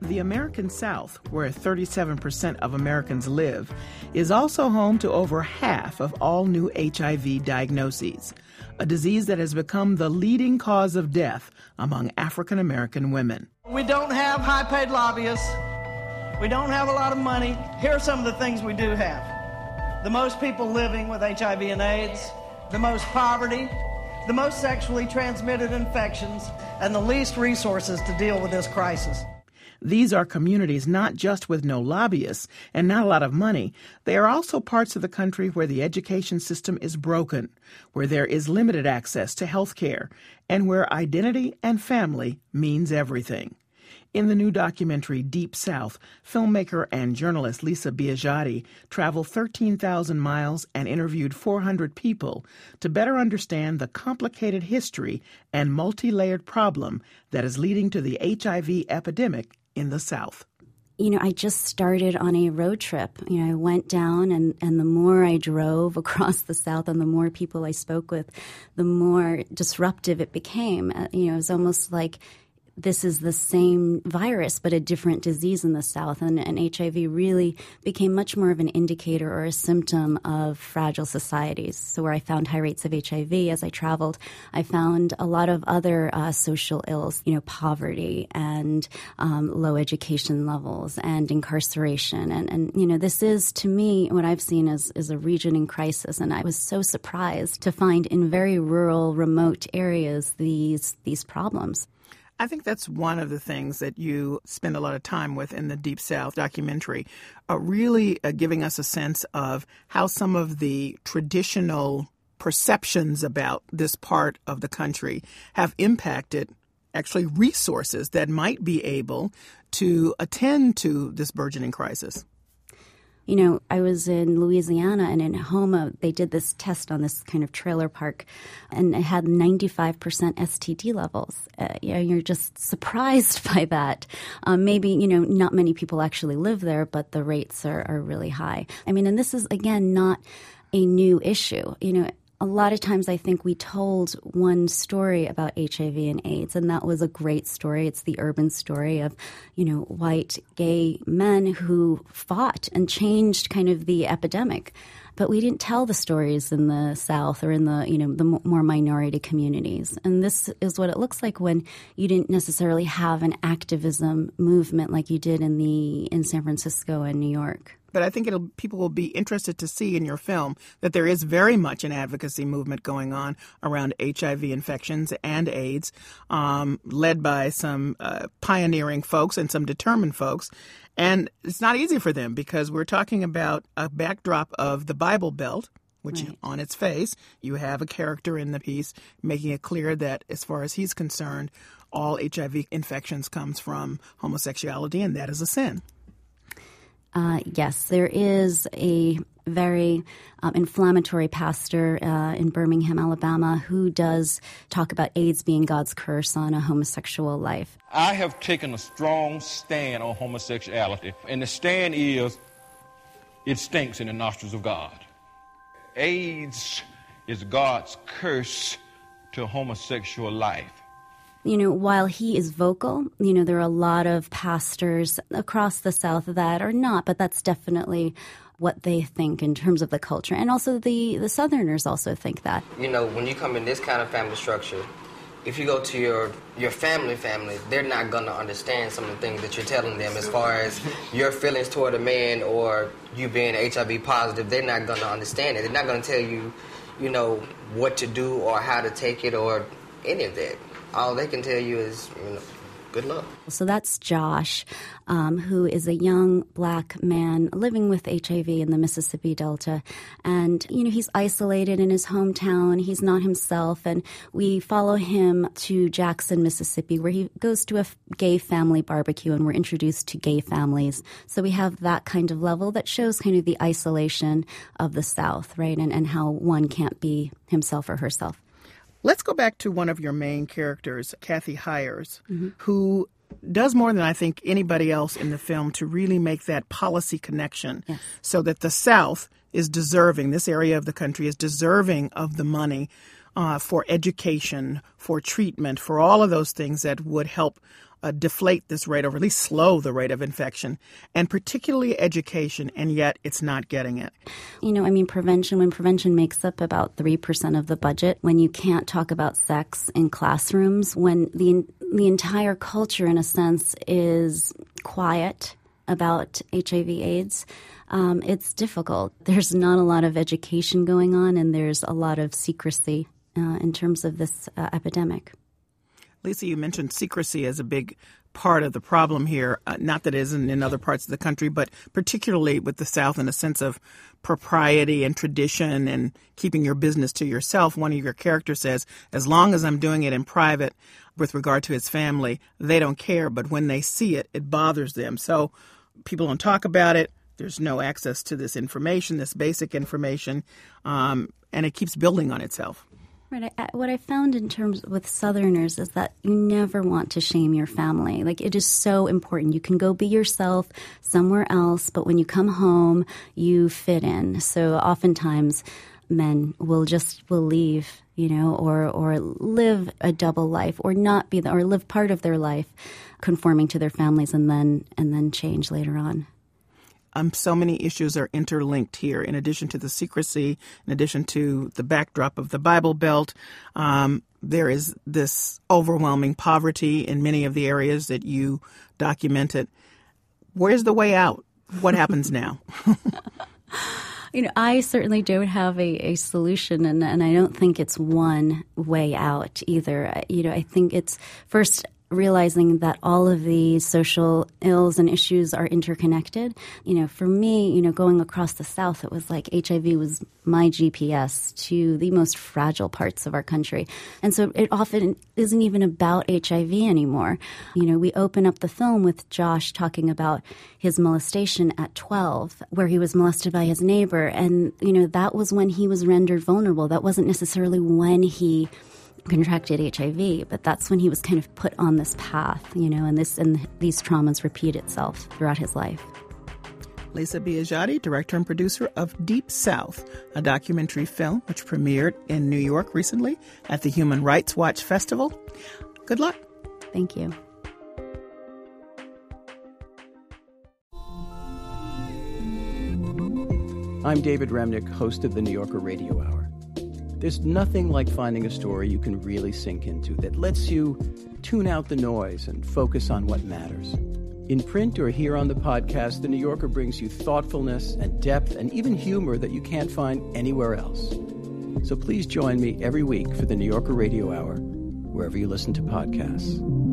The American South, where 37% of Americans live, is also home to over half of all new HIV diagnoses, a disease that has become the leading cause of death among African American women. We don't have high-paid lobbyists. We don't have a lot of money. Here are some of the things we do have. The most people living with HIV and AIDS, the most poverty, the most sexually transmitted infections, and the least resources to deal with this crisis. These are communities not just with no lobbyists and not a lot of money. They are also parts of the country where the education system is broken, where there is limited access to health care, and where identity and family means everything. In the new documentary Deep South, filmmaker and journalist Lisa Biagiotti traveled 13,000 miles and interviewed 400 people to better understand the complicated history and multi-layered problem that is leading to the HIV epidemic in the South. I just started on a road trip. I went down and the more I drove across the South and the more people I spoke with, the more disruptive it became. It was almost like this is the same virus but a different disease in the South, and HIV really became much more of an indicator or a symptom of fragile societies. So where I found high rates of HIV as I traveled, I found a lot of other social ills, poverty and low education levels and incarceration. And this is, to me, what I've seen is a region in crisis. And I was so surprised to find in very rural, remote areas these problems. I think that's one of the things that you spend a lot of time with in the Deep South documentary, really giving us a sense of how some of the traditional perceptions about this part of the country have impacted actually resources that might be able to attend to this burgeoning crisis. I was in Louisiana, and in Houma, they did this test on this kind of trailer park, and it had 95% STD levels. You're just surprised by that. Maybe, not many people actually live there, but the rates are really high. And this is, again, not a new issue. A lot of times I think we told one story about HIV and AIDS, and that was a great story. It's the urban story of, white gay men who fought and changed kind of the epidemic. But we didn't tell the stories in the South or in the more minority communities. And this is what it looks like when you didn't necessarily have an activism movement like you did in San Francisco and New York. But I think people will be interested to see in your film that there is very much an advocacy movement going on around HIV infections and AIDS, led by some pioneering folks and some determined folks. And it's not easy for them because we're talking about a backdrop of the Bible Belt, which right. On its face, you have a character in the piece making it clear that as far as he's concerned, all HIV infections comes from homosexuality, and that is a sin. Yes, there is a very inflammatory pastor in Birmingham, Alabama, who does talk about AIDS being God's curse on a homosexual life. I have taken a strong stand on homosexuality, and the stand is, it stinks in the nostrils of God. AIDS is God's curse to homosexual life. While he is vocal, there are a lot of pastors across the South that are not, but that's definitely what they think in terms of the culture. And also the Southerners also think that. When you come in this kind of family structure, if you go to your family, they're not going to understand some of the things that you're telling them as far as your feelings toward a man or you being HIV positive. They're not going to understand it. They're not going to tell you, what to do or how to take it or any of that. All they can tell you is, good luck. So that's Josh, who is a young black man living with HIV in the Mississippi Delta. And, he's isolated in his hometown. He's not himself. And we follow him to Jackson, Mississippi, where he goes to a gay family barbecue, and we're introduced to gay families. So we have that kind of level that shows kind of the isolation of the South, right, and how one can't be himself or herself. Let's go back to one of your main characters, Kathy Hires, who does more than I think anybody else in the film to really make that policy connection so that the South is deserving, this area of the country is deserving of the money for education, for treatment, for all of those things that would help deflate this rate, or at least slow the rate of infection, and particularly education, and yet it's not getting it. Prevention, when prevention makes up about 3% of the budget, when you can't talk about sex in classrooms, when the entire culture, in a sense, is quiet about HIV/AIDS, it's difficult. There's not a lot of education going on, and there's a lot of secrecy in terms of this epidemic. Lisa, you mentioned secrecy as a big part of the problem here, not that it isn't in other parts of the country, but particularly with the South in a sense of propriety and tradition and keeping your business to yourself. One of your characters says, as long as I'm doing it in private with regard to his family, they don't care, but when they see it, it bothers them. So people don't talk about it. There's no access to this information, this basic information, and it keeps building on itself. Right. What I found in terms with Southerners is that you never want to shame your family. Like, it is so important. You can go be yourself somewhere else, but when you come home, you fit in. So oftentimes men will leave, or live a double life, or not be or live part of their life conforming to their families and then change later on. So many issues are interlinked here. In addition to the secrecy, in addition to the backdrop of the Bible Belt, there is this overwhelming poverty in many of the areas that you documented. Where's the way out? What happens now? I certainly don't have a solution, and I don't think it's one way out either. I think it's first realizing that all of these social ills and issues are interconnected. For me, going across the South, it was like HIV was my GPS to the most fragile parts of our country. And so it often isn't even about HIV anymore. We open up the film with Josh talking about his molestation at 12, where he was molested by his neighbor. And, that was when he was rendered vulnerable. That wasn't necessarily when he contracted HIV, but that's when he was kind of put on this path, and these traumas repeat itself throughout his life. Lisa Biagiotti, director and producer of Deep South, a documentary film which premiered in New York recently at the Human Rights Watch Festival. Good luck. Thank you. I'm David Remnick, host of the New Yorker Radio Hour. There's nothing like finding a story you can really sink into that lets you tune out the noise and focus on what matters. In print or here on the podcast, The New Yorker brings you thoughtfulness and depth and even humor that you can't find anywhere else. So please join me every week for the New Yorker Radio Hour, wherever you listen to podcasts.